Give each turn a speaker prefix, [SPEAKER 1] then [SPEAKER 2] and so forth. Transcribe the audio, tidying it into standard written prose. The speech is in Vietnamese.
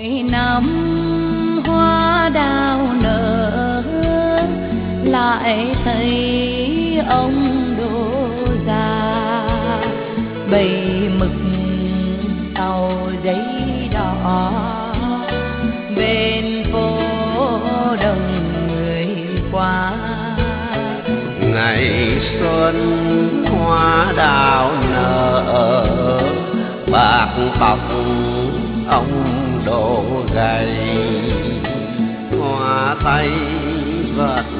[SPEAKER 1] năm hoa đào nở, lại thấy ông đổ già bầy mực tàu giấy đỏ bên phố đông người qua.
[SPEAKER 2] Ngày xuân hoa đào nở, bạc bọc ông đổ gầy, hoa tay vợt